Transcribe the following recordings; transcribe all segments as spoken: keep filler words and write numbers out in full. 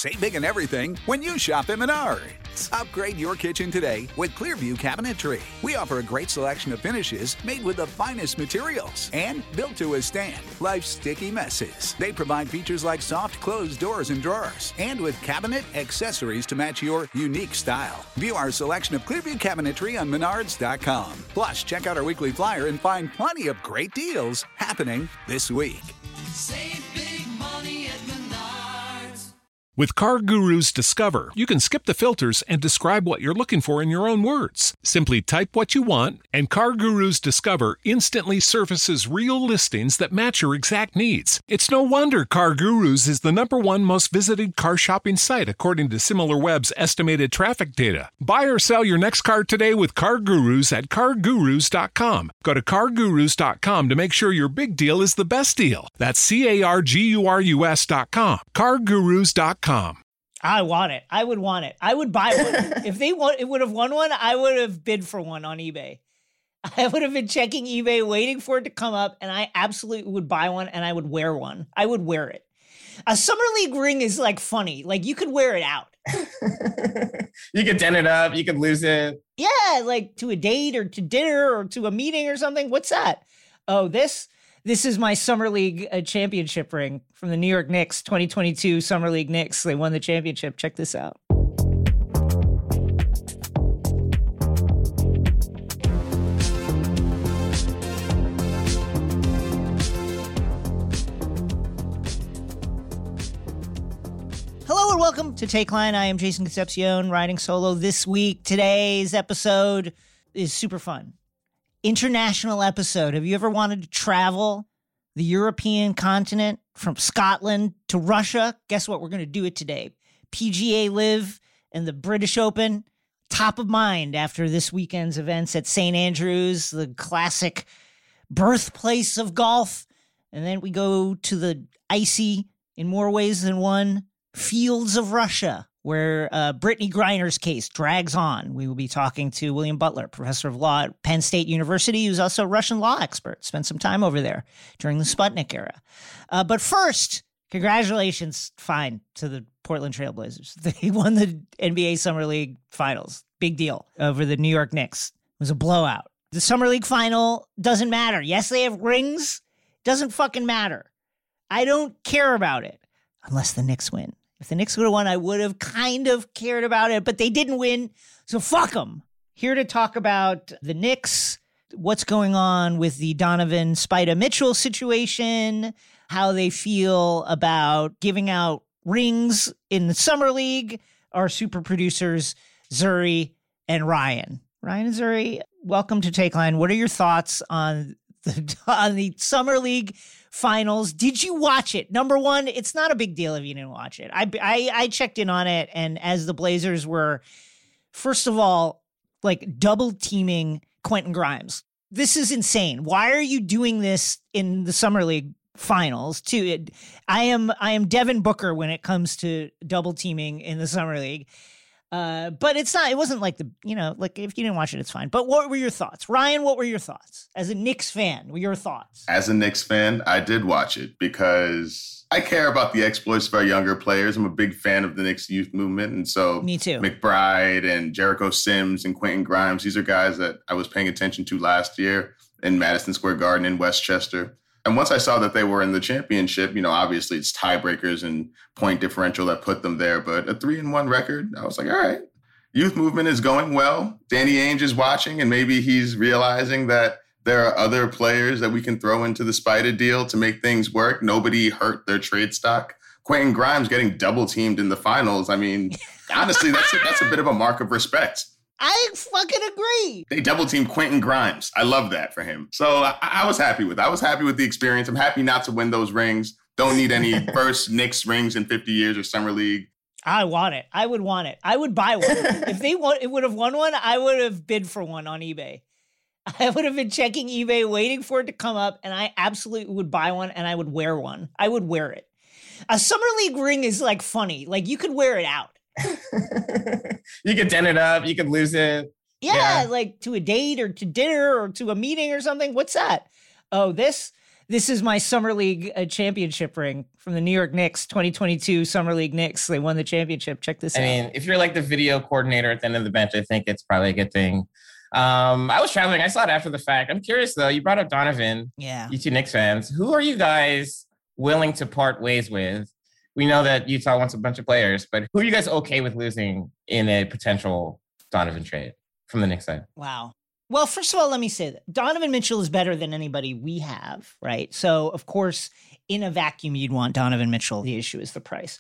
Save big on everything when you shop at Menards. Upgrade your kitchen today with Clearview Cabinetry. We offer a great selection of finishes made with the finest materials and built to withstand life's sticky messes. They provide features like soft closed doors and drawers, and with cabinet accessories to match your unique style. View our selection of Clearview Cabinetry on Menards dot com. Plus, check out our weekly flyer and find plenty of great deals happening this week. Save big money at Menards. With CarGurus Discover, you can skip the filters and describe what you're looking for in your own words. Simply type what you want, and CarGurus Discover instantly surfaces real listings that match your exact needs. It's no wonder CarGurus is the number one most visited car shopping site according to SimilarWeb's estimated traffic data. Buy or sell your next car today with CarGurus at car gurus dot com. Go to car gurus dot com to make sure your big deal is the best deal. That's C A R G U R U S dot com. car gurus dot com. I want it. I would want it. I would buy one. If they want, it would have won one, I would have bid for one on eBay. I would have been checking eBay, waiting for it to come up, and I absolutely would buy one, and I would wear one. I would wear it. A Summer League ring is like funny. Like you could wear it out. You could dent it up. You could lose it. Yeah, like to a date or to dinner or to a meeting or something. What's that? Oh, this? This is my Summer League uh, championship ring from the New York Knicks, twenty twenty-two Summer League Knicks. They won the championship. Check this out. Hello and welcome to Take Line. I am Jason Concepcion, riding solo this week. Today's episode is super fun. International episode. Have you ever wanted to travel the European continent from Scotland to Russia? Guess what? We're going to do it today. P G A Live and the British Open, top of mind after this weekend's events at Saint Andrews, the classic birthplace of golf. And then we go to the icy, in more ways than one, fields of Russia, where uh, Brittany Griner's case drags on. We will be talking to William Butler, professor of law at Penn State University, who's also a Russian law expert, spent some time over there during the Sputnik era. Uh, but first, congratulations, fine, to the Portland Trailblazers. They won the N B A Summer League Finals. Big deal over the New York Knicks. It was a blowout. The Summer League Final doesn't matter. Yes, they have rings. Doesn't fucking matter. I don't care about it unless the Knicks win. If the Knicks would have won, I would have kind of cared about it, but they didn't win, so fuck them. Here to talk about the Knicks, what's going on with the Donovan Spida Mitchell situation, how they feel about giving out rings in the Summer League, our super producers, Zuri and Ryan. Ryan and Zuri, welcome to Take Line. What are your thoughts on the, on the Summer League Finals? Did you watch it? Number one, it's not a big deal if you didn't watch it. I, I I checked in on it, and as the Blazers were, first of all, like double teaming Quentin Grimes. This is insane. Why are you doing this in the Summer League Finals? Too, it, I am I am Devin Booker when it comes to double teaming in the Summer League. Uh, but it's not, it wasn't like the, you know, like if you didn't watch it, it's fine. But what were your thoughts? Ryan, what were your thoughts? As a Knicks fan, what were your thoughts? As a Knicks fan, I did watch it because I care about the exploits of our younger players. I'm a big fan of the Knicks youth movement. And so Me too. McBride and Jericho Sims and Quentin Grimes, these are guys that I was paying attention to last year in Madison Square Garden in Westchester. And once I saw that they were in the championship, you know, obviously it's tiebreakers and point differential that put them there. But a three and one record, I was like, all right, youth movement is going well. Danny Ainge is watching, and maybe he's realizing that there are other players that we can throw into the Spida deal to make things work. Nobody hurt their trade stock. Quentin Grimes getting double teamed in the finals. I mean, honestly, that's a, that's a bit of a mark of respect. I fucking agree. They double teamed Quentin Grimes. I love that for him. So I, I was happy with it. I was happy with the experience. I'm happy not to win those rings. Don't need any first Knicks rings in fifty years or Summer League. I want it. I would want it. I would buy one. If they want, it would have won one, I would have bid for one on eBay. I would have been checking eBay, waiting for it to come up, and I absolutely would buy one, and I would wear one. I would wear it. A Summer League ring is like funny. Like you could wear it out. You could dent it up. You could lose it. Yeah, yeah, like to a date or to dinner or to a meeting or something. What's that? Oh, this? This is my Summer League uh, championship ring from the New York Knicks, twenty twenty-two Summer League Knicks. They won the championship. Check this I out. I mean, if you're like the video coordinator at the end of the bench, I think it's probably a good thing. Um, I was traveling. I saw it after the fact. I'm curious, though. You brought up Donovan. Yeah. You two Knicks fans. Who are you guys willing to part ways with? We know that Utah wants a bunch of players, but who are you guys okay with losing in a potential Donovan trade from the Knicks side? Wow. Well, first of all, let me say that Donovan Mitchell is better than anybody we have, right? So, of course, in a vacuum, you'd want Donovan Mitchell. The issue is the price.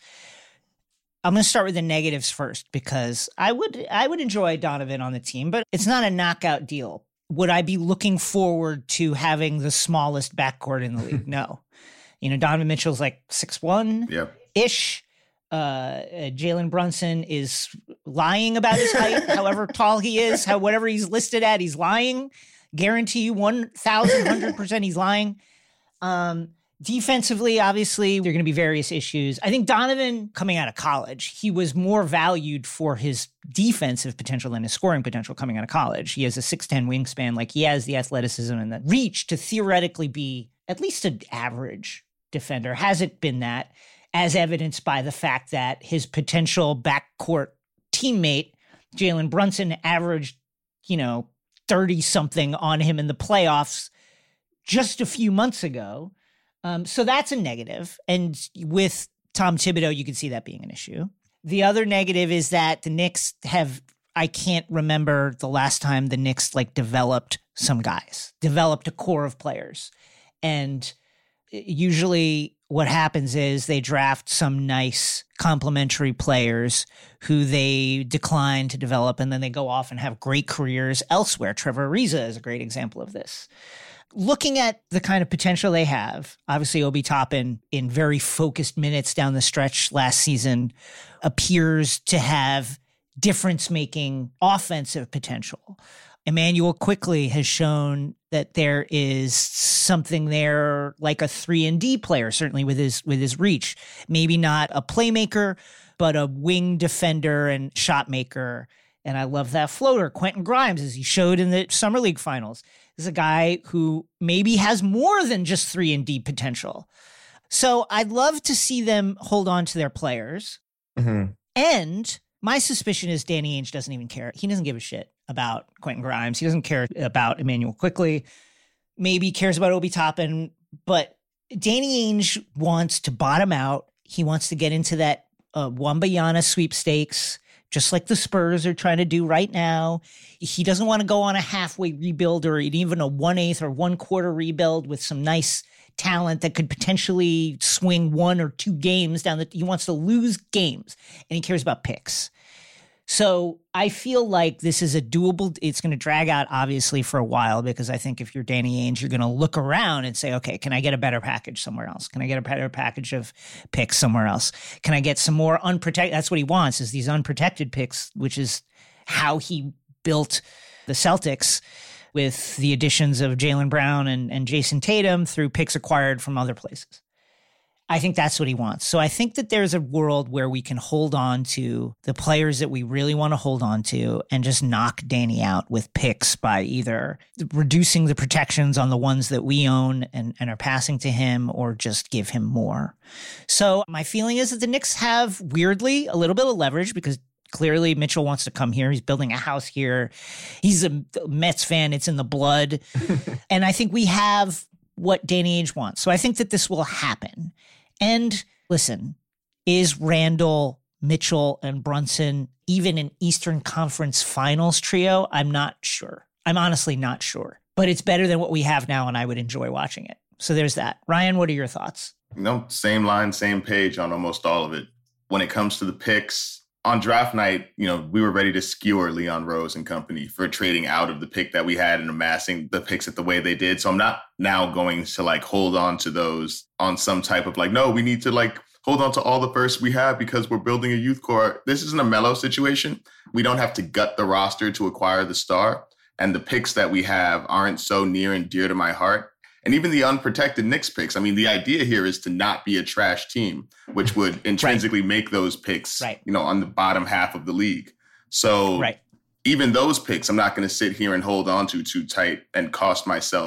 I'm going to start with the negatives first because I would I would enjoy Donovan on the team, but it's not a knockout deal. Would I be looking forward to having the smallest backcourt in the league? No. You know, Donovan Mitchell's like six one Yep. ish. Uh, uh, Jalen Brunson is lying about his height, however tall he is, how whatever he's listed at, he's lying. Guarantee you one thousand, one hundred percent he's lying. Um, defensively, obviously, there are going to be various issues. I think Donovan, coming out of college, he was more valued for his defensive potential than his scoring potential coming out of college. He has a six ten wingspan, like he has the athleticism and the reach to theoretically be at least an average defender. Hasn't been that, as evidenced by the fact that his potential backcourt teammate, Jalen Brunson, averaged, you know, thirty-something on him in the playoffs just a few months ago. Um, so that's a negative. And with Tom Thibodeau, you can see that being an issue. The other negative is that the Knicks have, I can't remember the last time the Knicks like developed some guys, developed a core of players. And usually what happens is they draft some nice complementary players who they decline to develop, and then they go off and have great careers elsewhere. Trevor Ariza is a great example of this. Looking at the kind of potential they have, obviously Obi Toppin in very focused minutes down the stretch last season appears to have difference-making offensive potential. Emmanuel Quickley has shown that there is something there like a three and D player, certainly with his with his reach. Maybe not a playmaker, but a wing defender and shot maker. And I love that floater. Quentin Grimes, as he showed in the Summer League Finals, is a guy who maybe has more than just three and D potential. So I'd love to see them hold on to their players. Mm-hmm. And my suspicion is Danny Ainge doesn't even care. He doesn't give a shit about Quentin Grimes. He doesn't care about Emmanuel Quickley. Maybe he cares about Obi Toppin, but Danny Ainge wants to bottom out. He wants to get into that uh, Wembanyama sweepstakes, just like the Spurs are trying to do right now. He doesn't want to go on a halfway rebuild or even a one-eighth or one-quarter rebuild with some nice talent that could potentially swing one or two games down the – he wants to lose games, and he cares about picks. So I feel like this is a doable – it's going to drag out obviously for a while because I think if you're Danny Ainge, you're going to look around and say, okay, can I get a better package somewhere else? Can I get a better package of picks somewhere else? Can I get some more unprotected – that's what he wants is these unprotected picks, which is how he built the Celtics with the additions of Jaylen Brown and, and Jason Tatum through picks acquired from other places. I think that's what he wants. So I think that there's a world where we can hold on to the players that we really want to hold on to and just knock Danny out with picks by either reducing the protections on the ones that we own and, and are passing to him or just give him more. So my feeling is that the Knicks have weirdly a little bit of leverage because clearly Mitchell wants to come here. He's building a house here. He's a Mets fan. It's in the blood. And I think we have what Danny Ainge wants. So I think that this will happen. And listen, is Randall, Mitchell, and Brunson even an Eastern Conference Finals trio? I'm not sure. I'm honestly not sure. But it's better than what we have now, and I would enjoy watching it. So there's that. Ryan, what are your thoughts? No, same line, same page on almost all of it. When it comes to the picks, on draft night, you know, we were ready to skewer Leon Rose and company for trading out of the pick that we had and amassing the picks at the way they did. So I'm not now going to like hold on to those on some type of like, no, we need to like hold on to all the firsts we have because we're building a youth core. This isn't a Melo situation. We don't have to gut the roster to acquire the star. And the picks that we have aren't so near and dear to my heart. And even the unprotected Knicks picks. I mean, the idea here is to not be a trash team, which would intrinsically right. make those picks, right. you know, on the bottom half of the league. So right. even those picks, I'm not going to sit here and hold on to too tight and cost myself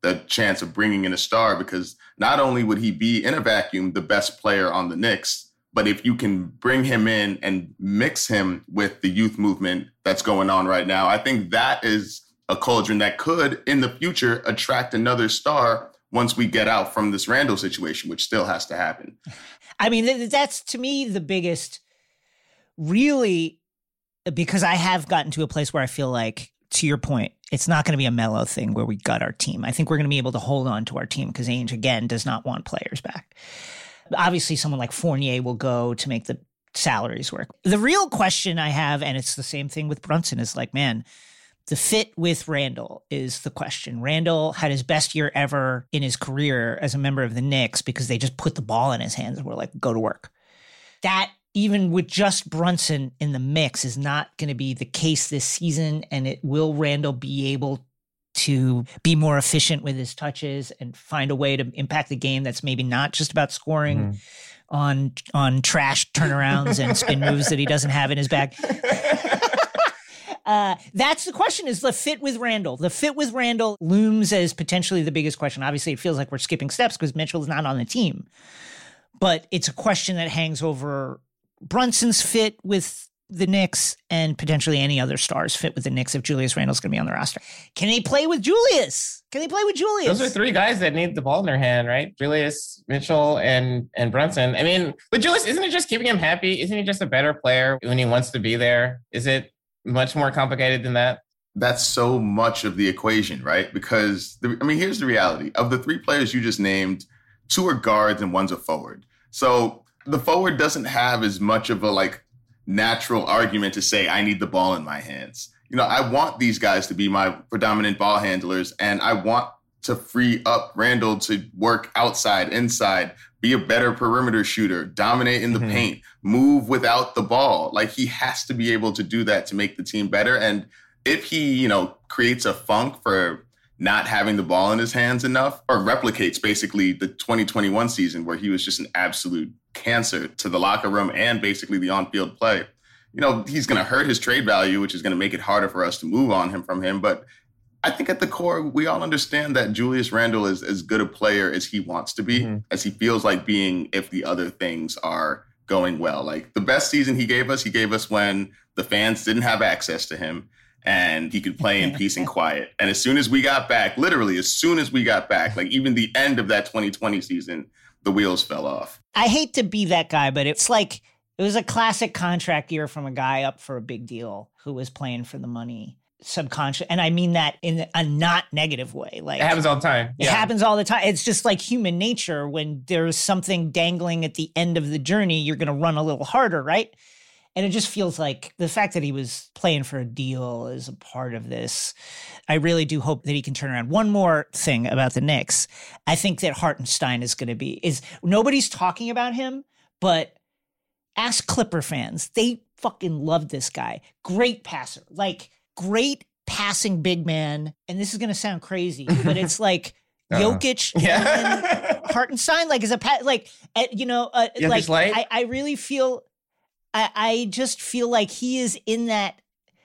the chance of bringing in a star, because not only would he be in a vacuum the best player on the Knicks, but if you can bring him in and mix him with the youth movement that's going on right now, I think that is a cauldron that could, in the future, attract another star once we get out from this Randall situation, which still has to happen. I mean, that's, to me, the biggest, really, because I have gotten to a place where I feel like, to your point, it's not going to be a mellow thing where we gut our team. I think we're going to be able to hold on to our team because Ainge, again, does not want players back. Obviously, someone like Fournier will go to make the salaries work. The real question I have, and it's the same thing with Brunson, is like, man, the fit with Randall is the question. Randall had his best year ever in his career as a member of the Knicks because they just put the ball in his hands and were like, go to work. That, even with just Brunson in the mix, is not going to be the case this season. And it will Randall be able to be more efficient with his touches and find a way to impact the game that's maybe not just about scoring mm. on on trash turnarounds and spin moves that he doesn't have in his bag. uh, that's the question, is the fit with Randall. The fit with Randall looms as potentially the biggest question. Obviously, it feels like we're skipping steps because Mitchell is not on the team. But it's a question that hangs over Brunson's fit with the Knicks and potentially any other stars fit with the Knicks if Julius Randle's going to be on the roster. Can they play with Julius? Can they play with Julius? Those are three guys that need the ball in their hand, right? Julius, Mitchell, and and Brunson. I mean, but Julius, isn't it just keeping him happy? Isn't he just a better player when he wants to be there? Is it much more complicated than that? That's so much of the equation, right? Because, the, I mean, here's the reality. Of the three players you just named, two are guards and one's a forward. So the forward doesn't have as much of a, like, natural argument to say, I need the ball in my hands. You know, I want these guys to be my predominant ball handlers, and I want to free up Randall to work outside, inside, be a better perimeter shooter, dominate in the mm-hmm. paint, move without the ball. Like, he has to be able to do that to make the team better. And if he, you know, creates a funk for not having the ball in his hands enough, or replicates basically the twenty twenty-one season where he was just an absolute cancer to the locker room and basically the on-field play, you know, he's going to hurt his trade value, which is going to make it harder for us to move on him from him. But I think at the core, we all understand that Julius Randle is as good a player as he wants to be, mm-hmm. as he feels like being if the other things are going well. Like, the best season he gave us, he gave us when the fans didn't have access to him and he could play in peace and quiet. And as soon as we got back, literally as soon as we got back, like even the end of that twenty twenty season, the wheels fell off. I hate to be that guy, but it's like, it was a classic contract year from a guy up for a big deal who was playing for the money. Subconscious, and I mean that in a not negative way. Like, it happens all the time. It yeah. happens all the time. It's just like human nature. When there's something dangling at the end of the journey, you're going to run a little harder, right? And it just feels like the fact that he was playing for a deal is a part of this. I really do hope that he can turn around. One more thing about the Knicks. I think that Hartenstein is going to be, is nobody's talking about him, but ask Clipper fans. They fucking love this guy. Great passer. Like, great passing big man. And this is going to sound crazy, but it's like uh, Jokic yeah. and Hartenstein, like, is a pa- like, uh, you know, uh, like, I, I really feel, I, I just feel like he is in that,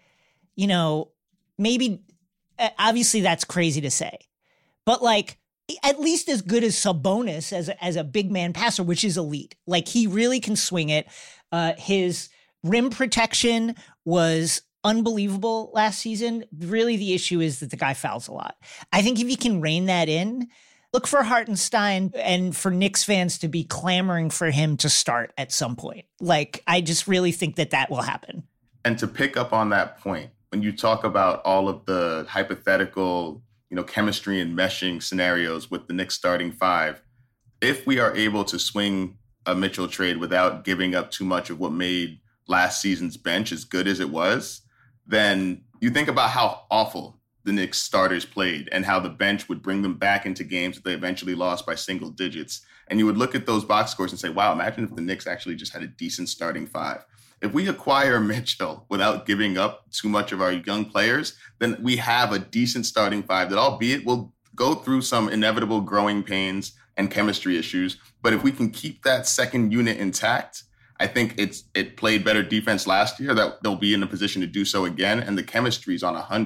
you know, maybe, uh, obviously that's crazy to say, but like, at least as good as Sabonis as a, as a big man passer, which is elite. Like, he really can swing it. Uh, his rim protection was unbelievable last season. Really, the issue is that the guy fouls a lot. I think if you can rein that in, look for Hartenstein and for Knicks fans to be clamoring for him to start at some point. Like, I just really think that that will happen. And to pick up on that point, when you talk about all of the hypothetical, you know, chemistry and meshing scenarios with the Knicks starting five, if we are able to swing a Mitchell trade without giving up too much of what made last season's bench as good as it was, then you think about how awful the Knicks starters played and how the bench would bring them back into games that they eventually lost by single digits. And you would look at those box scores and say, wow, imagine if the Knicks actually just had a decent starting five. If we acquire Mitchell without giving up too much of our young players, then we have a decent starting five that, albeit will go through some inevitable growing pains and chemistry issues. But if we can keep that second unit intact, I think it's it played better defense last year, that they'll be in a position to do so again. And the chemistry is on one hundred.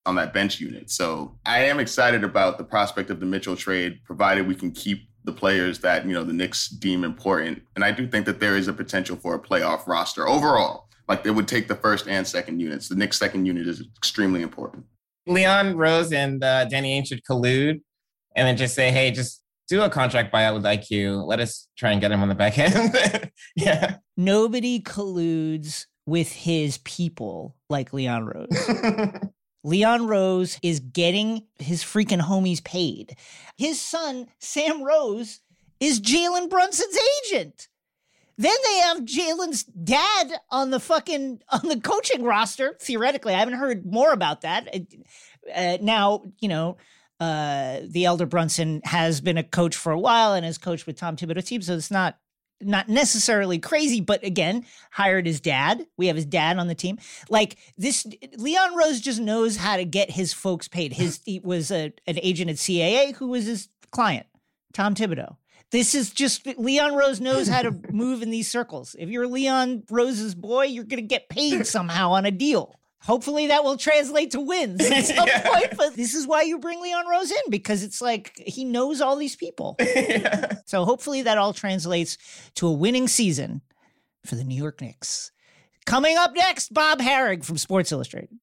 on that bench unit. So I am excited about the prospect of the Mitchell trade, provided we can keep the players that, you know, the Knicks deem important. And I do think that there is a potential for a playoff roster overall. Like, they would take the first and second units. The Knicks' second unit is extremely important. Leon Rose and uh, Danny Ainge should collude and then just say, hey, just do a contract buyout with I Q. Let us try and get him on the back end. Yeah. Nobody colludes with his people like Leon Rose. Leon Rose is getting his freaking homies paid. His son, Sam Rose, is Jalen Brunson's agent. Then they have Jalen's dad on the fucking on the coaching roster. Theoretically, I haven't heard more about that. Uh, now, you know, uh, the elder Brunson has been a coach for a while and has coached with Tom Thibodeau team, so it's not not necessarily crazy. But again, hired his dad. We have his dad on the team. Like this, Leon Rose just knows how to get his folks paid. His he was a, an agent at C A A who was his client, Tom Thibodeau. This is just, Leon Rose knows how to move in these circles. If you're Leon Rose's boy, you're going to get paid somehow on a deal. Hopefully that will translate to wins at some yeah. point. But this is why you bring Leon Rose in, because it's like he knows all these people. yeah. So hopefully that all translates to a winning season for the New York Knicks. Coming up next, Bob Harig from Sports Illustrated.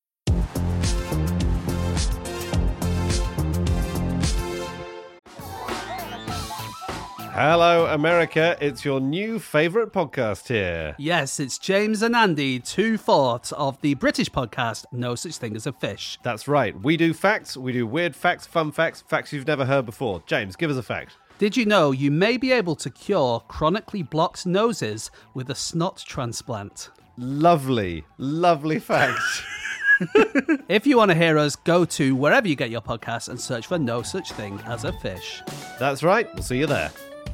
Hello, America. It's your new favourite podcast here. Yes, it's James and Andy, two-fourths of the British podcast No Such Thing as a Fish. That's right. We do facts, we do weird facts, fun facts, facts you've never heard before. James, give us a fact. Did you know you may be able to cure chronically blocked noses with a snot transplant? Lovely, lovely fact. If you want to hear us, go to wherever you get your podcasts and search for No Such Thing as a Fish. That's right. We'll see you there.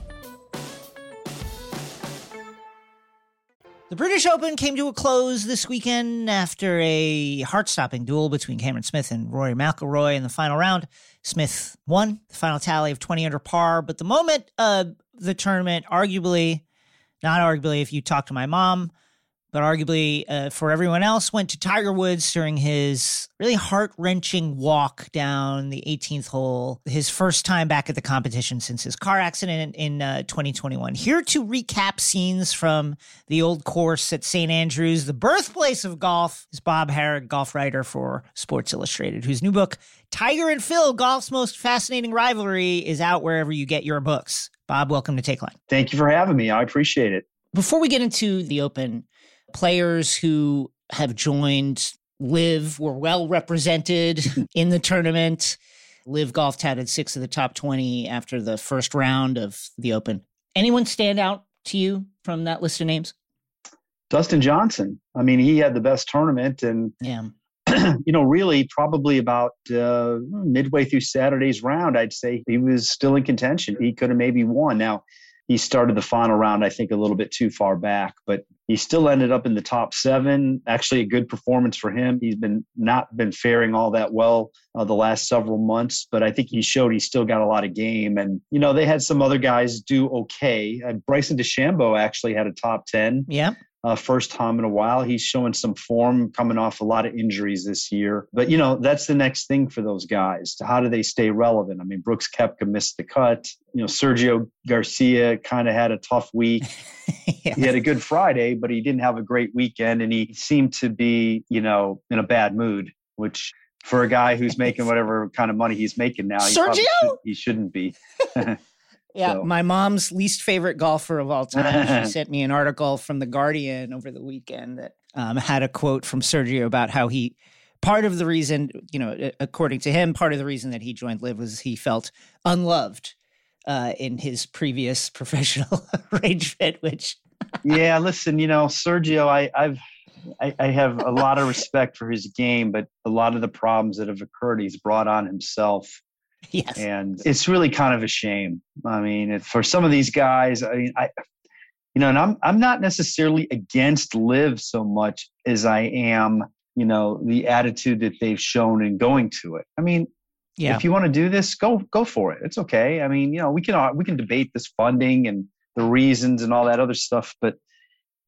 The British Open came to a close this weekend after a heart-stopping duel between Cameron Smith and Rory McIlroy in the final round. Smith won the final tally of twenty under par, but the moment of the tournament, arguably, not arguably if you talk to my mom, but arguably uh, for everyone else, went to Tiger Woods during his really heart-wrenching walk down the eighteenth hole, his first time back at the competition since his car accident in, in uh, twenty twenty-one. Here to recap scenes from the old course at Saint Andrews, the birthplace of golf, is Bob Harig, golf writer for Sports Illustrated, whose new book, Tiger and Phil, Golf's Most Fascinating Rivalry, is out wherever you get your books. Bob, welcome to Take Line. Thank you for having me. I appreciate it. Before we get into the Open, players who have joined Live were well represented in the tournament. Live Golf touted six of the top twenty after the first round of the Open. Anyone stand out to you from that list of names? Dustin Johnson. I mean, he had the best tournament, and yeah. you know, really probably about uh, midway through Saturday's round, I'd say he was still in contention. He could have maybe won. Now, he started the final round, I think, a little bit too far back, but he still ended up in the top seven. Actually, a good performance for him. He's been not been faring all that well uh, the last several months, but I think he showed he's still got a lot of game. And, you know, they had some other guys do okay. Uh, Bryson DeChambeau actually had a top ten. Yeah. Uh, first time in a while. He's showing some form, coming off a lot of injuries this year. But, you know, that's the next thing for those guys. How do they stay relevant? I mean, Brooks Koepka missed the cut. You know, Sergio Garcia kind of had a tough week. yeah. He had a good Friday, but he didn't have a great weekend. And he seemed to be, you know, in a bad mood, which for a guy who's making whatever kind of money he's making now, he, Sergio? should, he shouldn't be. Yeah, So. my mom's least favorite golfer of all time. She sent me an article from The Guardian over the weekend that um, had a quote from Sergio about how he, part of the reason, you know, according to him, part of the reason that he joined Live was he felt unloved uh, in his previous professional arrangement, which... Yeah, listen, you know, Sergio, I, I've, I, I have a lot of respect for his game, but a lot of the problems that have occurred, he's brought on himself. Yes. And it's really kind of a shame. I mean, if, for some of these guys, I mean, I, you know, and I'm, I'm not necessarily against Live so much as I am, you know, the attitude that they've shown in going to it. I mean, yeah. if you want to do this, go, go for it. It's okay. I mean, you know, we can, we can debate this funding and the reasons and all that other stuff, but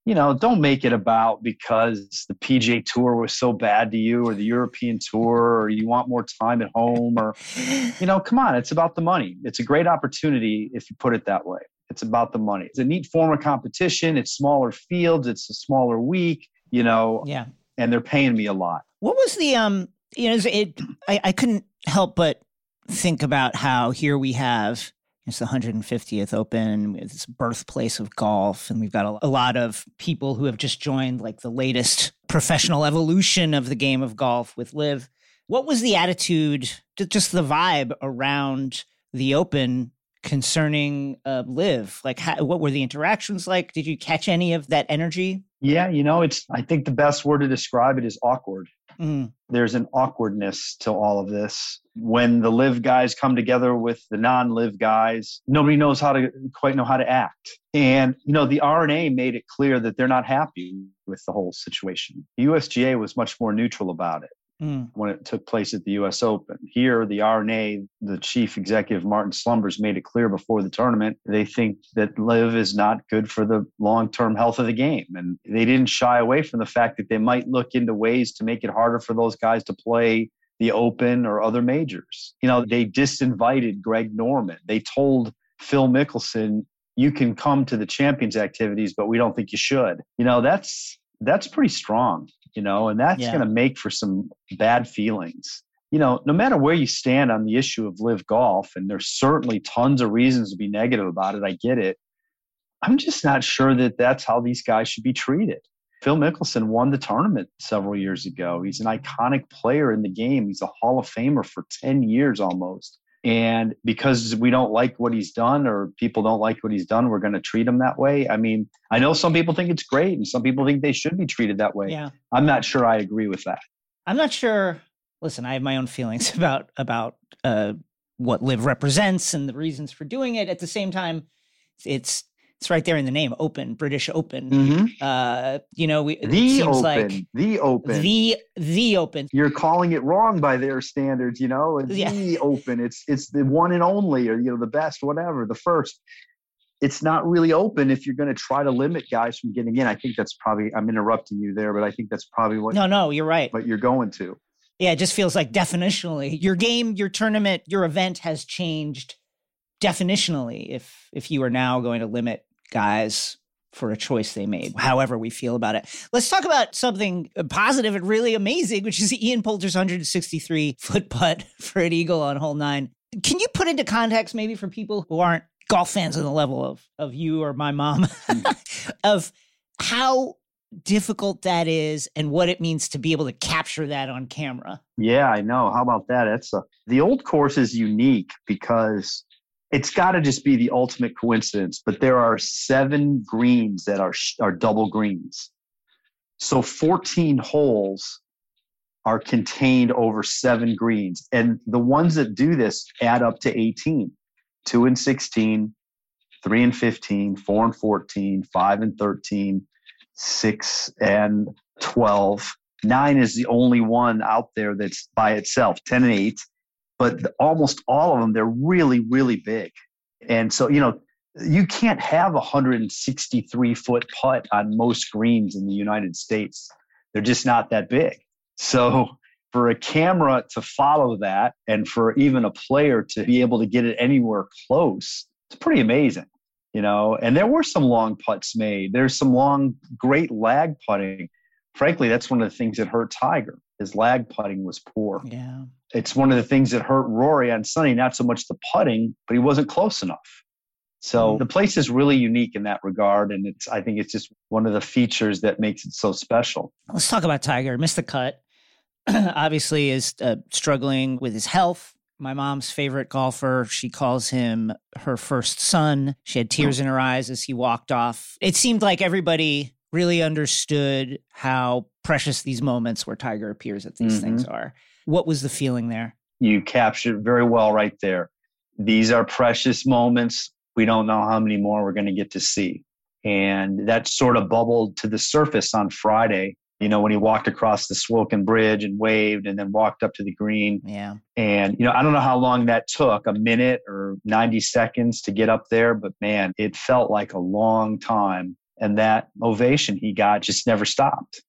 you know, don't make it about because the P G A Tour was so bad to you or the European Tour or you want more time at home or, you know, come on, it's about the money. It's a great opportunity if you put it that way. It's about the money. It's a neat form of competition. It's smaller fields. It's a smaller week, you know, Yeah. and they're paying me a lot. What was the, um, you know, it, I, I couldn't help but think about how here we have, it's the one hundred fiftieth Open, it's birthplace of golf, and we've got a, a lot of people who have just joined like the latest professional evolution of the game of golf with Liv. What was the attitude, just the vibe around the Open concerning uh, Liv? Like, how, what were the interactions like? Did you catch any of that energy? Yeah, you know, it's, I think the best word to describe it is awkward. Mm. There's an awkwardness to all of this. When the Liv guys come together with the non-Liv guys, nobody knows how to quite know how to act. And, you know, the R N A made it clear that they're not happy with the whole situation. The U S G A was much more neutral about it Mm. when it took place at the U S Open. Here, the R N A, the chief executive, Martin Slumbers, made it clear before the tournament, they think that Liv is not good for the long-term health of the game. And they didn't shy away from the fact that they might look into ways to make it harder for those guys to play the Open or other majors. You know, they disinvited Greg Norman. They told Phil Mickelson, you can come to the Champions activities, but we don't think you should. You know, that's that's pretty strong, you know, and that's Yeah. going to make for some bad feelings. You know, no matter where you stand on the issue of Liv Golf, and there's certainly tons of reasons to be negative about it, I get it. I'm just not sure that that's how these guys should be treated. Phil Mickelson won the tournament several years ago. He's an iconic player in the game. He's a Hall of Famer for ten years almost. And because we don't like what he's done or people don't like what he's done, we're going to treat him that way. I mean, I know some people think it's great and some people think they should be treated that way. Yeah. I'm not sure I agree with that. I'm not sure. Listen, I have my own feelings about about uh, what Liv represents and the reasons for doing it. At the same time, it's it's right there in the name, Open, British Open. Mm-hmm. Uh, you know, we, it The seems Open, like the Open. the the Open. You're calling it wrong by their standards, you know. It's Yeah. the Open. It's it's the one and only, or you know, the best, whatever, the first. It's not really open if you're going to try to limit guys from getting in. I think that's probably, I'm interrupting you there, but I think that's probably what, No, no, you're right. what you're going to. Yeah, it just feels like definitionally your game, your tournament, your event has changed definitionally if if you are now going to limit guys for a choice they made, however we feel about it. Let's talk about something positive and really amazing, which is Ian Poulter's one hundred sixty-three foot putt for an eagle on hole nine. Can you put into context maybe for people who aren't golf fans on the level of of you or my mom of how difficult that is and what it means to be able to capture that on camera? Yeah, I know. How about that? It's a, the old course is unique because it's got to just be the ultimate coincidence, but there are seven greens that are are double greens. So fourteen holes are contained over seven greens. And the ones that do this add up to eighteen. two and sixteen, three and fifteen, four and fourteen, five and thirteen, six and twelve. Nine is the only one out there that's by itself, ten and eight. But almost all of them, they're really, really big. And so, you know, you can't have a one hundred sixty-three foot putt on most greens in the United States. They're just not that big. So for a camera to follow that and for even a player to be able to get it anywhere close, it's pretty amazing, you know. And there were some long putts made. There's some long, great lag putting. Frankly, that's one of the things that hurt Tiger. His lag putting was poor. Yeah. It's one of the things that hurt Rory on Sunday, not so much the putting, but he wasn't close enough. So the place is really unique in that regard. And it's, I think it's just one of the features that makes it so special. Let's talk about Tiger. Missed the cut. Obviously is uh, struggling with his health. My mom's favorite golfer, she calls him her first son. She had tears in her eyes as he walked off. It seemed like everybody really understood how precious these moments where Tiger appears at these Mm-hmm. things are. What was the feeling there? You captured it very well right there. These are precious moments. We don't know how many more we're going to get to see. And that sort of bubbled to the surface on Friday, you know, when he walked across the Swilken Bridge and waved and then walked up to the green. Yeah. And, you know, I don't know how long that took, a minute or ninety seconds to get up there, but man, it felt like a long time. And that ovation he got just never stopped.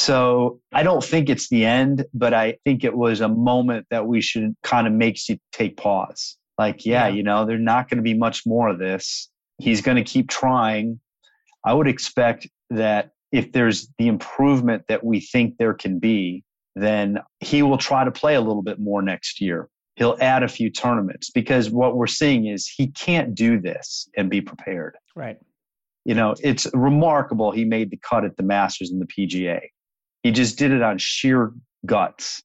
So I don't think it's the end, but I think it was a moment that we should kind of makes you take pause. Like, yeah, Yeah. you know, there's not going to be much more of this. He's going to keep trying. I would expect that if there's the improvement that we think there can be, then he will try to play a little bit more next year. He'll add a few tournaments because what we're seeing is he can't do this and be prepared. Right. You know, it's remarkable he made the cut at the Masters and the P G A. He just did it on sheer guts.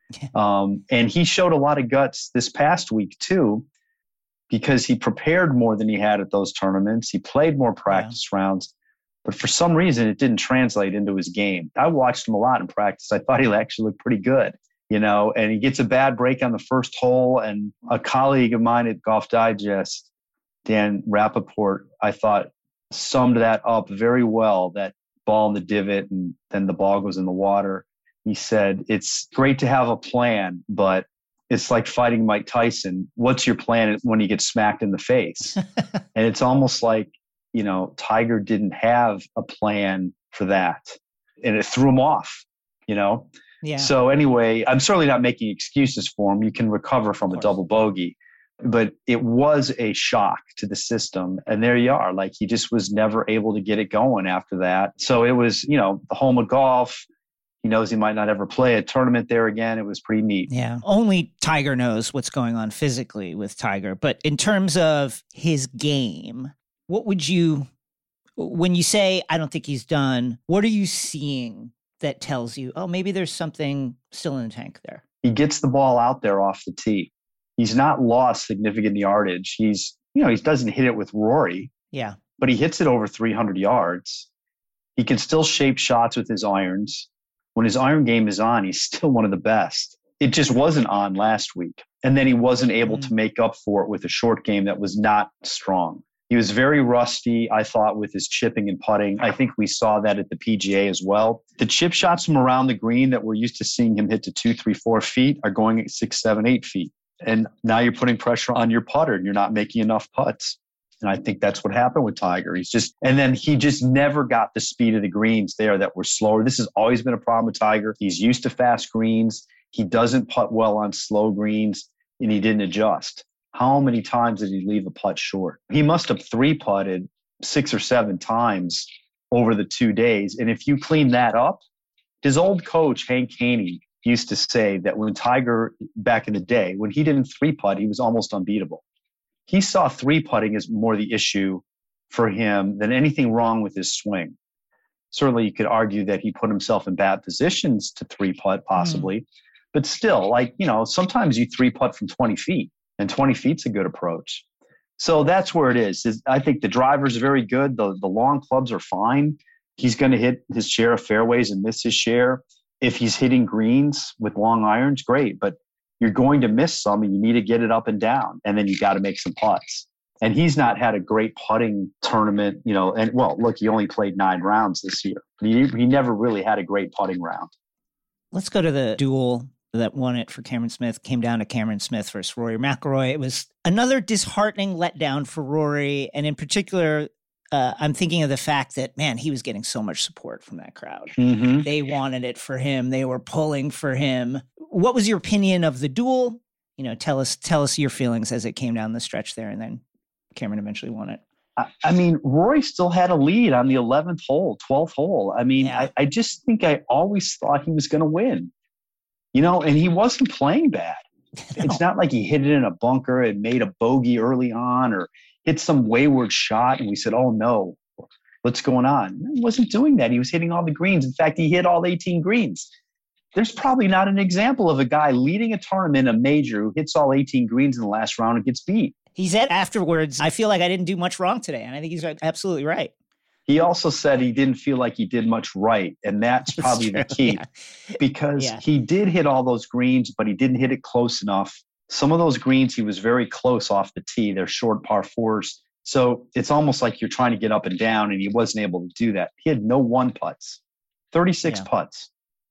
Um, and he showed a lot of guts this past week too, because he prepared more than he had at those tournaments. He played more practice yeah. rounds, but for some reason it didn't translate into his game. I watched him a lot in practice. I thought he actually looked pretty good, you know, and he gets a bad break on the first hole. And a colleague of mine at Golf Digest, Dan Rappaport, I thought summed that up very well, that ball in the divot and then the ball goes in the water. He said, it's great to have a plan, but it's like fighting Mike Tyson. What's your plan when you get smacked in the face? And it's almost like, you know, Tiger didn't have a plan for that. And it threw him off, you know? Yeah. So anyway, I'm certainly not making excuses for him. You can recover from a double bogey. But it was a shock to the system. And there you are. Like, he just was never able to get it going after that. So it was, you know, the home of golf. He knows he might not ever play a tournament there again. It was pretty neat. Yeah. Only Tiger knows what's going on physically with Tiger. But in terms of his game, what would you, when you say, I don't think he's done, what are you seeing that tells you, oh, maybe there's something still in the tank there? He gets the ball out there off the tee. He's not lost significant yardage. He's, you know, he doesn't hit it with Rory. Yeah. But he hits it over three hundred yards. He can still shape shots with his irons. When his iron game is on, he's still one of the best. It just wasn't on last week. And then he wasn't able mm. to make up for it with a short game that was not strong. He was very rusty, I thought, with his chipping and putting. I think we saw that at the P G A as well. The chip shots from around the green that we're used to seeing him hit to two, three, four feet are going at six, seven, eight feet. And now you're putting pressure on your putter and you're not making enough putts. And I think that's what happened with Tiger. He's just, and then he just never got the speed of the greens there that were slower. This has always been a problem with Tiger. He's used to fast greens. He doesn't putt well on slow greens, and he didn't adjust. How many times did he leave a putt short? He must have three putted six or seven times over the two days. And if you clean that up, his old coach, Hank Haney, used to say that when Tiger, back in the day, when he didn't three putt, he was almost unbeatable. He saw three putting as more the issue for him than anything wrong with his swing. Certainly, you could argue that he put himself in bad positions to three putt, possibly. Mm. But still, like, you know, sometimes you three putt from twenty feet, and twenty feet's a good approach. So that's where it is. is I think the driver's very good. The, the long clubs are fine. He's going to hit his share of fairways and miss his share. If he's hitting greens with long irons, great. But you're going to miss some, and you need to get it up and down. And then you got to make some putts. And he's not had a great putting tournament, you know. And, well, look, he only played nine rounds this year. He, he never really had a great putting round. Let's go to the duel that won it for Cameron Smith. Came down to Cameron Smith versus Rory McIlroy. It was another disheartening letdown for Rory. And in particular, uh, I'm thinking of the fact that, man, he was getting so much support from that crowd. Mm-hmm. They wanted it for him. They were pulling for him. What was your opinion of the duel? You know, tell us tell us your feelings as it came down the stretch there, and then Cameron eventually won it. I, I mean, Rory still had a lead on the eleventh hole, twelfth hole. I mean, yeah. I, I just think I always thought he was going to win. You know, and he wasn't playing bad. No. It's not like he hit it in a bunker and made a bogey early on or hit some wayward shot and we said, oh, no, what's going on? He wasn't doing that. He was hitting all the greens. In fact, he hit all eighteen greens. There's probably not an example of a guy leading a tournament, a major, who hits all eighteen greens in the last round and gets beat. He said afterwards, I feel like I didn't do much wrong today. And I think he's absolutely right. He also said he didn't feel like he did much right. And that's probably that's the key yeah. because yeah. he did hit all those greens, but he didn't hit it close enough. Some of those greens, he was very close off the tee. They're short par fours. So it's almost like you're trying to get up and down, and he wasn't able to do that. He had no one putts, thirty-six yeah. putts.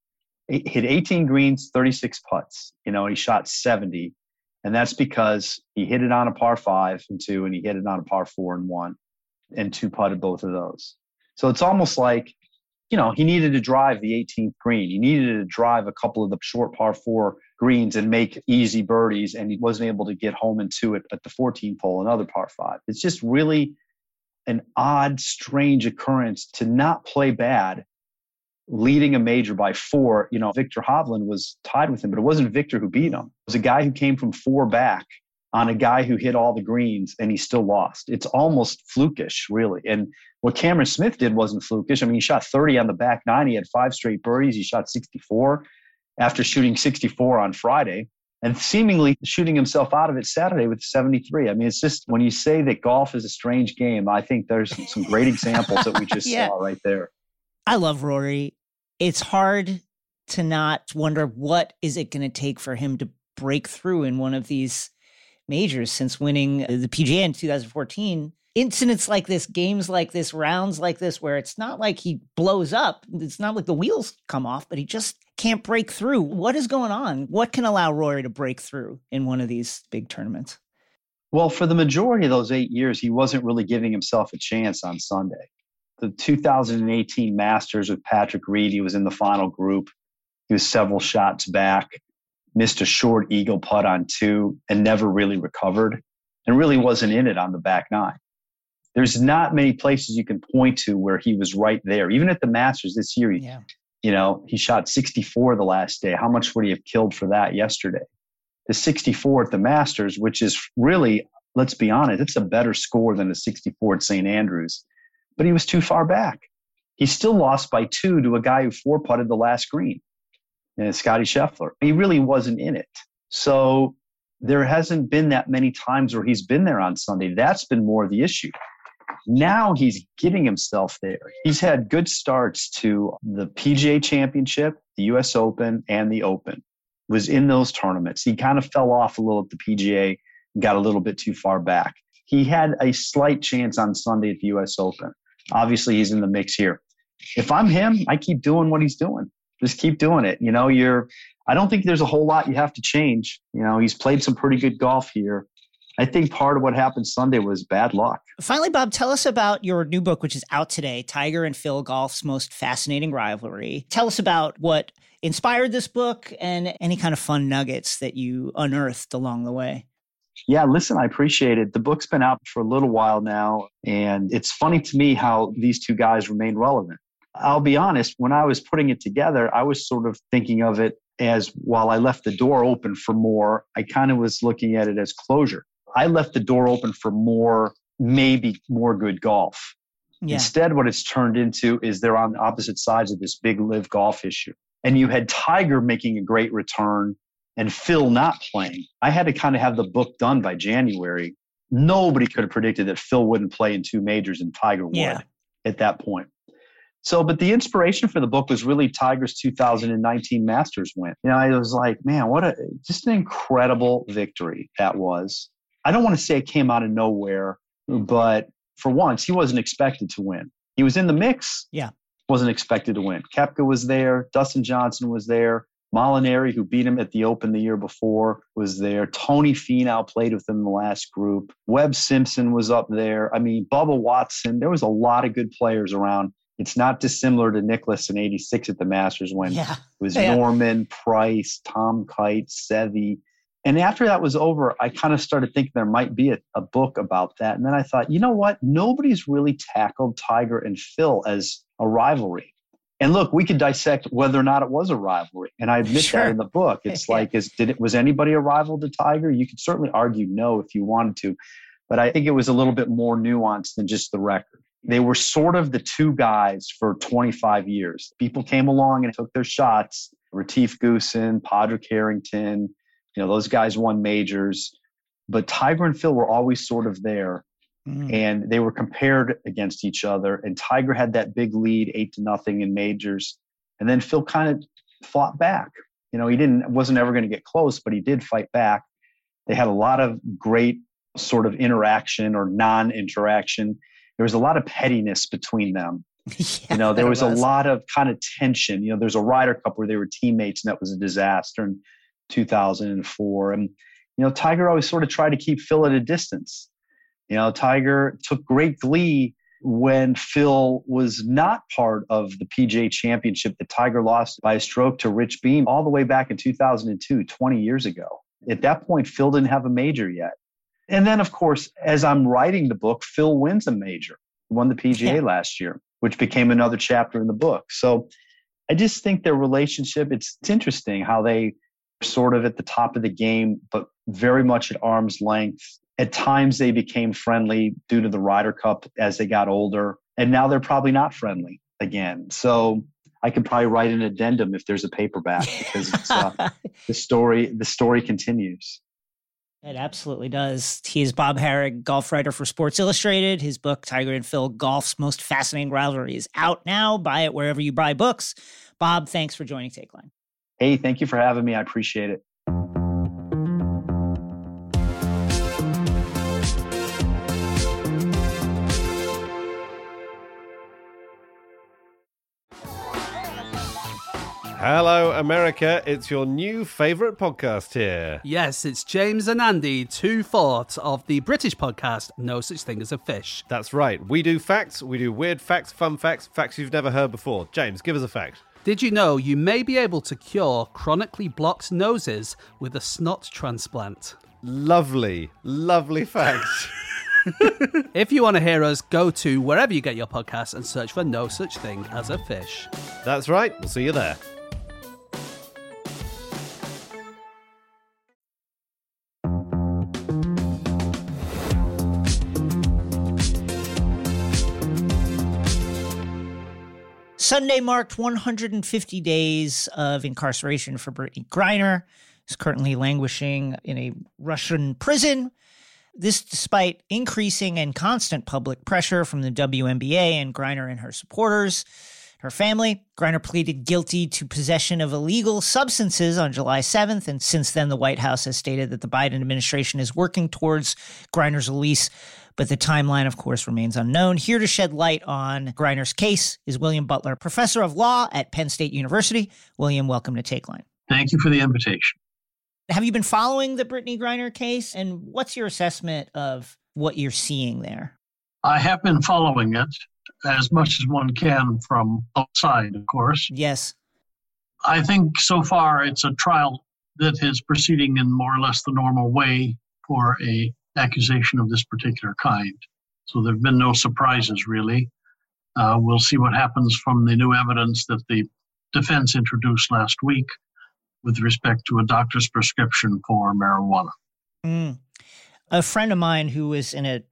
He hit eighteen greens, thirty-six putts. You know, he shot seventy. And that's because he hit it on a par five and two, and he hit it on a par four and one, and two putted both of those. So it's almost like, you know, he needed to drive the eighteenth green. He needed to drive a couple of the short par four greens and make easy birdies, and he wasn't able to get home into it at the fourteenth hole, another par five. It's just really an odd, strange occurrence to not play bad, leading a major by four. You know, Victor Hovland was tied with him, but it wasn't Victor who beat him. It was a guy who came from four back on a guy who hit all the greens, and he still lost. It's almost flukish, really. And what Cameron Smith did wasn't flukish. I mean, he shot thirty on the back nine. He had five straight birdies. He shot sixty-four after shooting sixty-four on Friday and seemingly shooting himself out of it Saturday with seventy-three. I mean, it's just when you say that golf is a strange game, I think there's some great examples that we just yeah. saw right there. I love Rory. It's hard to not wonder what is it going to take for him to break through in one of these majors since winning the P G A in two thousand fourteen. Incidents like this, games like this, rounds like this, where it's not like he blows up. It's not like the wheels come off, but he just can't break through. What is going on? What can allow Rory to break through in one of these big tournaments? Well, for the majority of those eight years, he wasn't really giving himself a chance on Sunday. The two thousand eighteen Masters with Patrick Reed, he was in the final group. He was several shots back, missed a short eagle putt on two, and never really recovered, and really wasn't in it on the back nine. There's not many places you can point to where he was right there. Even at the Masters this year, yeah. you know, he shot sixty-four the last day. How much would he have killed for that yesterday? The sixty-four at the Masters, which is really, let's be honest, it's a better score than the sixty-four at Saint Andrews. But he was too far back. He still lost by two to a guy who four-putted the last green, and Scotty Scheffler. He really wasn't in it. So there hasn't been that many times where he's been there on Sunday. That's been more of the issue. Now he's getting himself there. He's had good starts to the P G A Championship, the U S Open, and the Open. Was in those tournaments. He kind of fell off a little at the P G A, got a little bit too far back. He had a slight chance on Sunday at the U S Open. Obviously, he's in the mix here. If I'm him, I keep doing what he's doing. Just keep doing it. You know, you're, I don't think there's a whole lot you have to change. You know, he's played some pretty good golf here. I think part of what happened Sunday was bad luck. Finally, Bob, tell us about your new book, which is out today, Tiger and Phil, Golf's Most Fascinating Rivalry. Tell us about what inspired this book and any kind of fun nuggets that you unearthed along the way. Yeah, listen, I appreciate it. The book's been out for a little while now, and it's funny to me how these two guys remain relevant. I'll be honest, when I was putting it together, I was sort of thinking of it as, while I left the door open for more, I kind of was looking at it as closure. I left the door open for more, maybe more good golf. Yeah. Instead, what it's turned into is they're on the opposite sides of this big live golf issue. And you had Tiger making a great return and Phil not playing. I had to kind of have the book done by January. Nobody could have predicted that Phil wouldn't play in two majors and Tiger would yeah. at that point. So, but the inspiration for the book was really Tiger's two thousand nineteen Masters win. You know, I was like, man, what a, just an incredible victory that was. I don't want to say it came out of nowhere, but for once, he wasn't expected to win. He was in the mix. Yeah. Wasn't expected to win. Koepka was there. Dustin Johnson was there. Molinari, who beat him at the Open the year before, was there. Tony Finau played with him in the last group. Webb Simpson was up there. I mean, Bubba Watson. There was a lot of good players around. It's not dissimilar to Nicklaus in eighty-six at the Masters when yeah. it was yeah. Norman, Price, Tom Kite, Seve. And after that was over, I kind of started thinking there might be a, a book about that. And then I thought, you know what? Nobody's really tackled Tiger and Phil as a rivalry. And look, we could dissect whether or not it was a rivalry. And I admit sure. that in the book. It's like, is did it was anybody a rival to Tiger? You could certainly argue no if you wanted to. But I think it was a little bit more nuanced than just the record. They were sort of the two guys for twenty-five years. People came along and took their shots. Retief Goosen, Padraig Harrington, you know, those guys won majors. But Tiger and Phil were always sort of there. Mm. And they were compared against each other. And Tiger had that big lead, eight to nothing in majors. And then Phil kind of fought back. You know, he didn't wasn't ever going to get close, but he did fight back. They had a lot of great sort of interaction or non-interaction. There was a lot of pettiness between them. yeah, you know, there was, was a lot of kind of tension. You know, there's a Ryder Cup where they were teammates and that was a disaster in two thousand four. And, you know, Tiger always sort of tried to keep Phil at a distance. You know, Tiger took great glee when Phil was not part of the P G A Championship that Tiger lost by a stroke to Rich Beem all the way back in two thousand two, twenty years ago. At that point, Phil didn't have a major yet. And then, of course, as I'm writing the book, Phil wins a major, won the P G A yeah. last year, which became another chapter in the book. So I just think their relationship, it's, it's interesting how they sort of at the top of the game, but very much at arm's length. At times they became friendly due to the Ryder Cup as they got older. And now they're probably not friendly again. So I could probably write an addendum if there's a paperback because it's, uh, the story, the story continues. It absolutely does. He is Bob Harig, golf writer for Sports Illustrated. His book, Tiger and Phil, Golf's Most Fascinating Rivalry, is out now. Buy it wherever you buy books. Bob, thanks for joining Take Line. Hey, thank you for having me. I appreciate it. Hello, America. It's your new favourite podcast here. Yes, it's James and Andy, two-fourths of the British podcast No Such Thing as a Fish. That's right. We do facts, we do weird facts, fun facts, facts you've never heard before. James, give us a fact. Did you know you may be able to cure chronically blocked noses with a snot transplant? Lovely, lovely fact. If you want to hear us, go to wherever you get your podcasts and search for No Such Thing as a Fish. That's right. We'll see you there. Sunday marked one hundred fifty days of incarceration for Brittany Griner, who's currently languishing in a Russian prison. This despite increasing and constant public pressure from the W N B A and Griner and her supporters. Her family, Griner pleaded guilty to possession of illegal substances on July seventh, and since then the White House has stated that the Biden administration is working towards Griner's release, but the timeline, of course, remains unknown. Here to shed light on Griner's case is William Butler, professor of law at Penn State University. William, welcome to Take Line. Thank you for the invitation. Have you been following the Brittany Griner case, and what's your assessment of what you're seeing there? I have been following it as much as one can from outside, of course. Yes. I think so far it's a trial that is proceeding in more or less the normal way for a accusation of this particular kind. So there have been no surprises, really. Uh, we'll see what happens from the new evidence that the defense introduced last week with respect to a doctor's prescription for marijuana. Mm. A friend of mine who was in a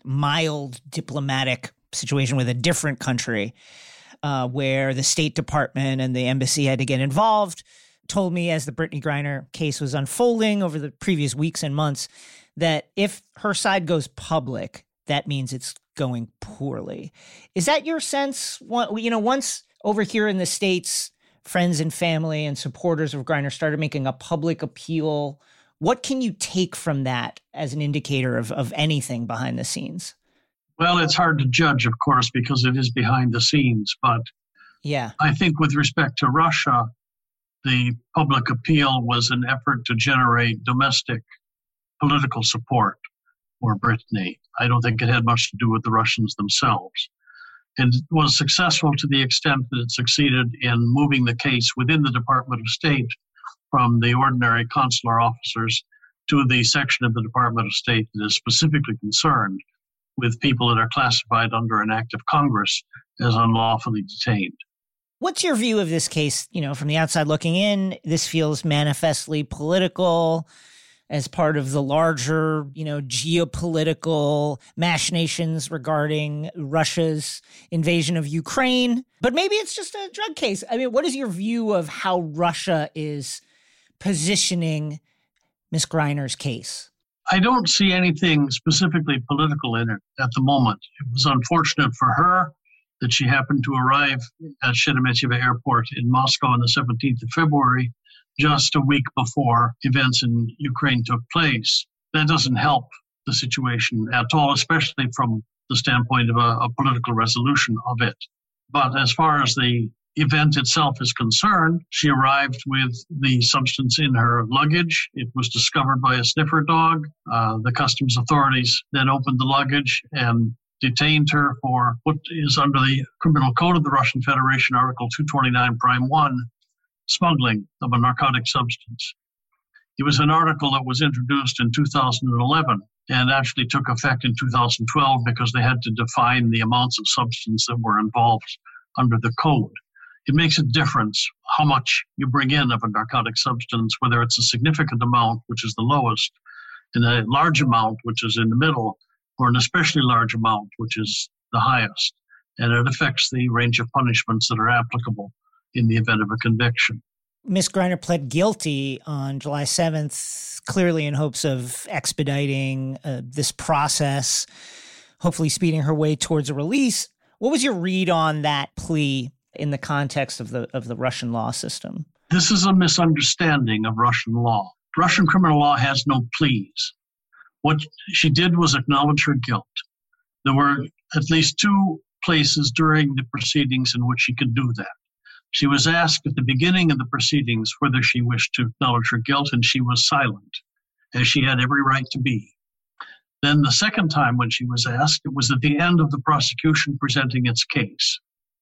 mild diplomatic situation with a different country uh, where the State Department and the embassy had to get involved told me as the Brittany Griner case was unfolding over the previous weeks and months that if her side goes public, that means it's going poorly. Is that your sense? You know, once over here in the States, friends and family and supporters of Griner started making a public appeal, what can you take from that as an indicator of, of anything behind the scenes? Well, it's hard to judge, of course, because it is behind the scenes. But yeah, I think with respect to Russia, the public appeal was an effort to generate domestic political support for Brittany. I don't think it had much to do with the Russians themselves. And it was successful to the extent that it succeeded in moving the case within the Department of State from the ordinary consular officers to the section of the Department of State that is specifically concerned with people that are classified under an act of Congress as unlawfully detained. What's your view of this case? You know, from the outside looking in, this feels manifestly political as part of the larger, you know, geopolitical machinations regarding Russia's invasion of Ukraine. But maybe it's just a drug case. I mean, what is your view of how Russia is positioning Miss Griner's case? I don't see anything specifically political in it at the moment. It was unfortunate for her that she happened to arrive at Sheremetyevo Airport in Moscow on the seventeenth of February, just a week before events in Ukraine took place. That doesn't help the situation at all, especially from the standpoint of a, a political resolution of it. But as far as the event itself is concerned, she arrived with the substance in her luggage. It was discovered by a sniffer dog. Uh, the customs authorities then opened the luggage and detained her for what is under the Criminal Code of the Russian Federation, Article two twenty-nine, Prime one, smuggling of a narcotic substance. It was an article that was introduced in two thousand eleven and actually took effect in two thousand twelve because they had to define the amounts of substance that were involved under the code. It makes a difference how much you bring in of a narcotic substance, whether it's a significant amount, which is the lowest, and a large amount, which is in the middle, or an especially large amount, which is the highest. And it affects the range of punishments that are applicable in the event of a conviction. Miz Griner pled guilty on July seventh, clearly in hopes of expediting uh, this process, hopefully speeding her way towards a release. What was your read on that plea in the context of the of the Russian law system? This is a misunderstanding of Russian law. Russian criminal law has no pleas. What she did was acknowledge her guilt. There were at least two places during the proceedings in which she could do that. She was asked at the beginning of the proceedings whether she wished to acknowledge her guilt, and she was silent, as she had every right to be. Then the second time when she was asked, it was at the end of the prosecution presenting its case.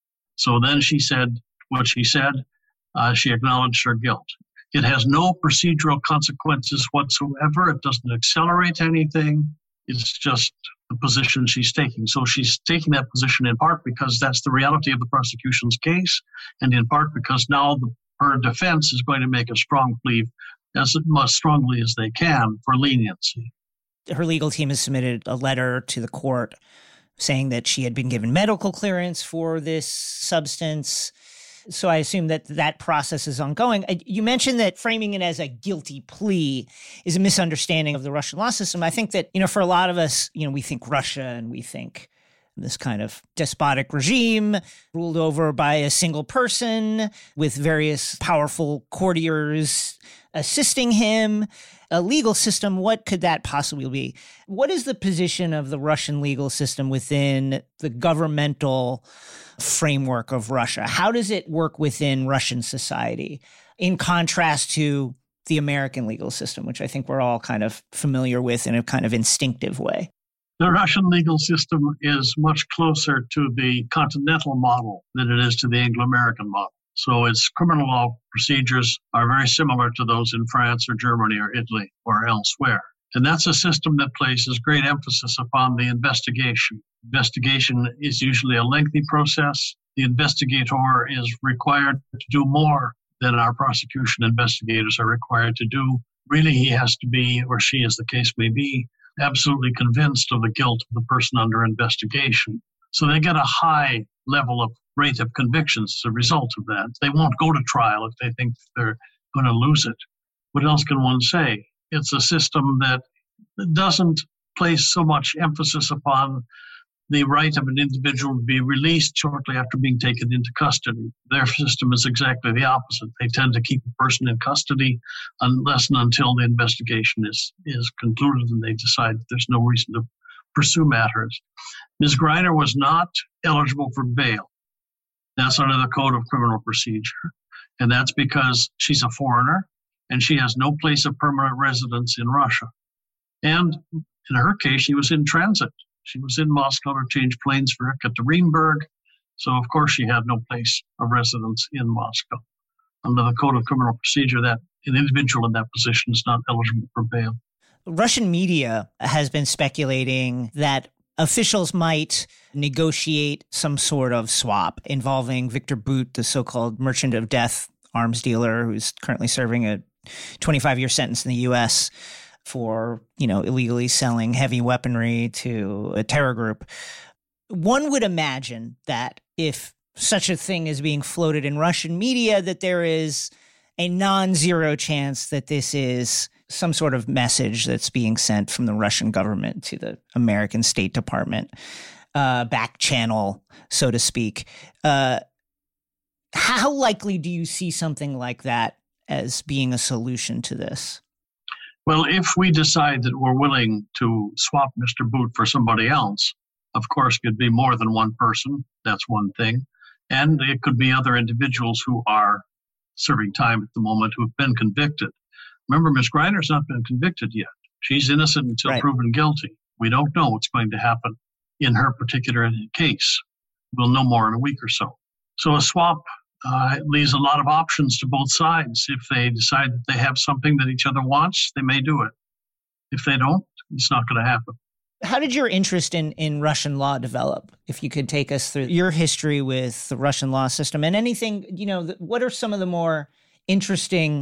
So then she said what she said. Uh, she acknowledged her guilt. It has no procedural consequences whatsoever. It doesn't accelerate anything. It's just the position she's taking. So she's taking that position in part because that's the reality of the prosecution's case, and in part because now the, her defense is going to make a strong plea, as most strongly as they can, for leniency. Her legal team has submitted a letter to the court saying that she had been given medical clearance for this substance. So I assume that that process is ongoing. You mentioned that framing it as a guilty plea is a misunderstanding of the Russian law system. I think that, you know, for a lot of us, you know, we think Russia and we think this kind of despotic regime ruled over by a single person with various powerful courtiers assisting him. A legal system, what could that possibly be? What is the position of the Russian legal system within the governmental framework of Russia? How does it work within Russian society in contrast to the American legal system, which I think we're all kind of familiar with in a kind of instinctive way? The Russian legal system is much closer to the continental model than it is to the Anglo-American model. So its criminal law procedures are very similar to those in France or Germany or Italy or elsewhere. And that's a system that places great emphasis upon the investigation. Investigation is usually a lengthy process. The investigator is required to do more than our prosecution investigators are required to do. Really, he has to be, or she, as the case may be, absolutely convinced of the guilt of the person under investigation. So they get a high level of rate of convictions as a result of that. They won't go to trial if they think they're going to lose it. What else can one say? It's a system that doesn't place so much emphasis upon the right of an individual to be released shortly after being taken into custody. Their system is exactly the opposite. They tend to keep a person in custody unless and until the investigation is, is concluded and they decide that there's no reason to pursue matters. Miz Griner was not eligible for bail. That's under the Code of Criminal Procedure. And that's because she's a foreigner and she has no place of permanent residence in Russia. And in her case, she was in transit. She was in Moscow to change planes for Ekaterinburg. So, of course, she had no place of residence in Moscow. Under the Code of Criminal Procedure, that an individual in that position is not eligible for bail. Russian media has been speculating that officials might negotiate some sort of swap involving Victor Bout, the so-called merchant of death arms dealer who's currently serving a twenty-five year sentence in the U S for, you know, illegally selling heavy weaponry to a terror group. One would imagine that if such a thing is being floated in Russian media, that there is a non-zero chance that this is some sort of message that's being sent from the Russian government to the American State Department, uh, back channel, so to speak. Uh, how likely do you see something like that as being a solution to this? Well, if we decide that we're willing to swap Mister Bout for somebody else, of course, it could be more than one person. That's one thing. And it could be other individuals who are serving time at the moment who have been convicted. Remember, Miz Griner's not been convicted yet. She's innocent until right. proven guilty. We don't know what's going to happen in her particular case. We'll know more in a week or so. So a swap uh, leaves a lot of options to both sides. If they decide that they have something that each other wants, they may do it. If they don't, it's not going to happen. How did your interest in, in Russian law develop? If you could take us through your history with the Russian law system and anything, you know, what are some of the more interesting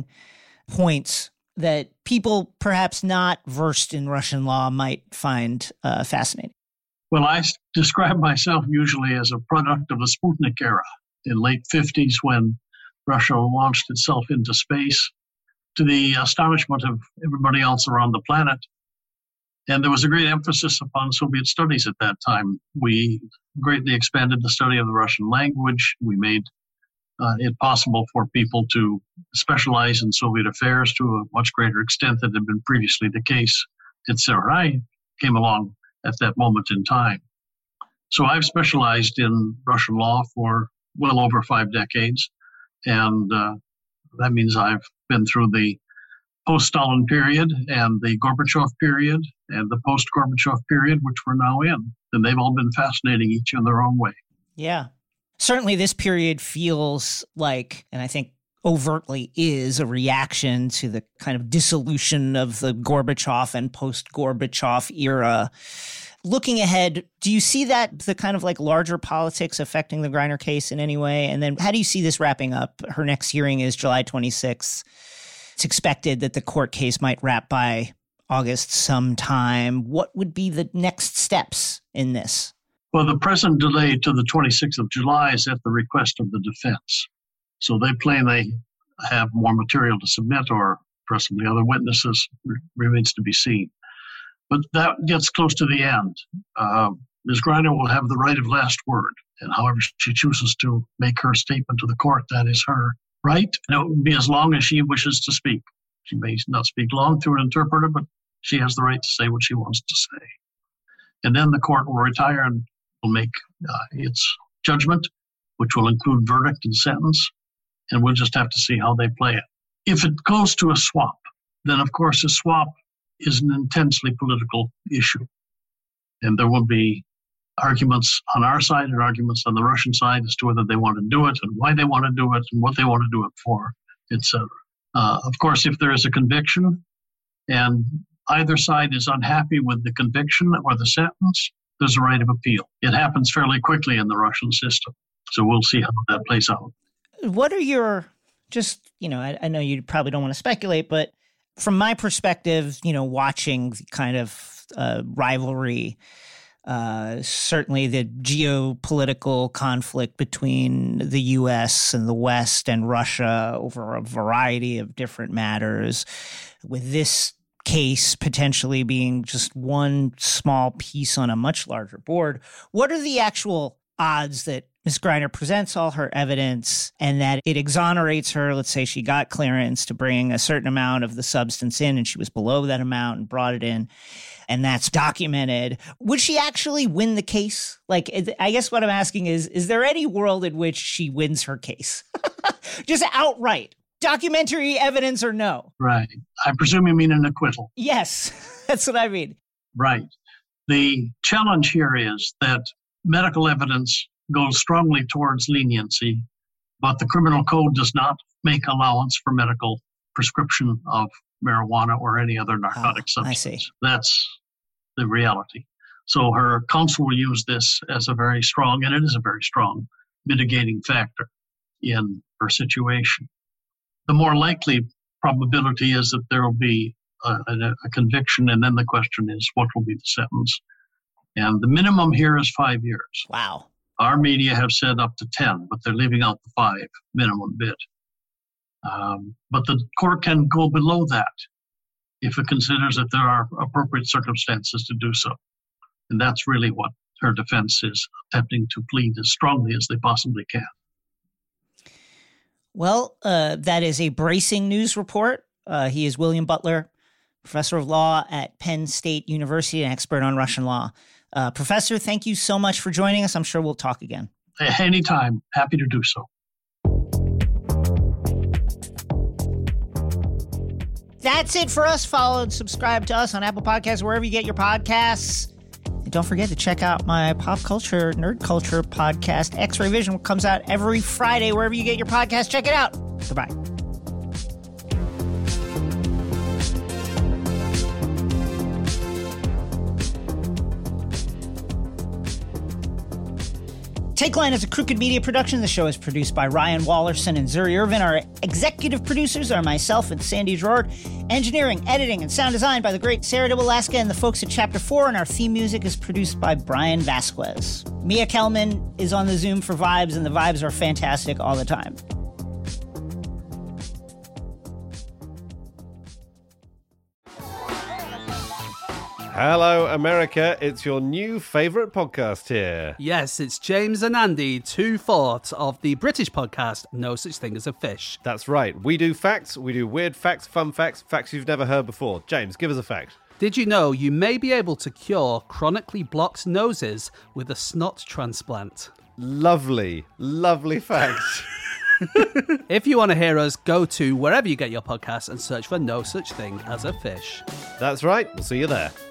points that people perhaps not versed in Russian law might find uh, fascinating? Well, I describe myself usually as a product of the Sputnik era in late fifties when Russia launched itself into space to the astonishment of everybody else around the planet. And there was a great emphasis upon Soviet studies at that time. We greatly expanded the study of the Russian language. We made uh, it possible for people to specialize in Soviet affairs to a much greater extent than had been previously the case, et cetera. I came along at that moment in time. So I've specialized in Russian law for well over five decades. And uh, that means I've been through the post-Stalin period and the Gorbachev period and the post-Gorbachev period, which we're now in. And they've all been fascinating, each in their own way. Yeah. Certainly this period feels like, and I think overtly is, a reaction to the kind of dissolution of the Gorbachev and post-Gorbachev era. Looking ahead, do you see that, the kind of like larger politics affecting the Griner case in any way? And then how do you see this wrapping up? Her next hearing is July twenty-sixth. It's expected that the court case might wrap by August sometime. What would be the next steps in this? Well, the present delay to the twenty-sixth of July is at the request of the defense. So they claim they have more material to submit, or possibly other witnesses. R- remains to be seen. But that gets close to the end. Uh, Miz Griner will have the right of last word, and however she chooses to make her statement to the court, that is her right. And it will be as long as she wishes to speak. She may not speak long through an interpreter, but she has the right to say what she wants to say. And then the court will retire and will make uh, its judgment, which will include verdict and sentence, and we'll just have to see how they play it. If it goes to a swap, then of course a swap is an intensely political issue. And there will be arguments on our side and arguments on the Russian side as to whether they want to do it and why they want to do it and what they want to do it for, et cetera. Uh, of course, if there is a conviction and either side is unhappy with the conviction or the sentence, there's a right of appeal. It happens fairly quickly in the Russian system. So we'll see how that plays out. What are your, just, you know, I, I know you probably don't want to speculate, but from my perspective, you know, watching the kind of uh, rivalry, uh, certainly the geopolitical conflict between the U S and the West and Russia over a variety of different matters, with this case potentially being just one small piece on a much larger board, what are the actual odds that Miz Griner presents all her evidence and that it exonerates her? Let's say she got clearance to bring a certain amount of the substance in and she was below that amount and brought it in, and that's documented. Would she actually win the case? Like, I guess what I'm asking is, is there any world in which she wins her case? Just outright. Documentary evidence or no? Right. I presume you mean an acquittal. Yes, that's what I mean. Right. The challenge here is that medical evidence goes strongly towards leniency, but the criminal code does not make allowance for medical prescription of marijuana or any other narcotic oh, substance. I see. That's the reality. So her counsel will use this as a very strong, and it is a very strong, mitigating factor in her situation. The more likely probability is that there will be a, a, a conviction, and then the question is, what will be the sentence? And the minimum here is five years. Wow. Our media have said up to ten, but they're leaving out the five minimum bit. Um, but the court can go below that if it considers that there are appropriate circumstances to do so. And that's really what her defense is attempting to plead as strongly as they possibly can. Well, uh, that is a bracing news report. Uh, he is William Butler, professor of law at Penn State University, an expert on Russian law. Uh, Professor, thank you so much for joining us. I'm sure we'll talk again. Anytime. Happy to do so. That's it for us. Follow and subscribe to us on Apple Podcasts, wherever you get your podcasts. And don't forget to check out my pop culture, nerd culture podcast, X-Ray Vision, which comes out every Friday wherever you get your podcast. Check it out. Goodbye. Take Line is a Crooked Media production. The show is produced by Ryan Wallerson and Zuri Irvin. Our executive producers are myself and Sandy Gerard. Engineering, editing, and sound design by the great Sarah DeWalaska and the folks at Chapter four. And our theme music is produced by Brian Vasquez. Mia Kelman is on the Zoom for vibes, and the vibes are fantastic all the time. Hello, America. It's your new favourite podcast here. Yes, it's James and Andy, two fourths of the British podcast No Such Thing as a Fish. That's right. We do facts, we do weird facts, fun facts, facts you've never heard before. James, give us a fact. Did you know you may be able to cure chronically blocked noses with a snot transplant? Lovely, lovely fact. If you want to hear us, go to wherever you get your podcasts and search for No Such Thing as a Fish. That's right. We'll see you there.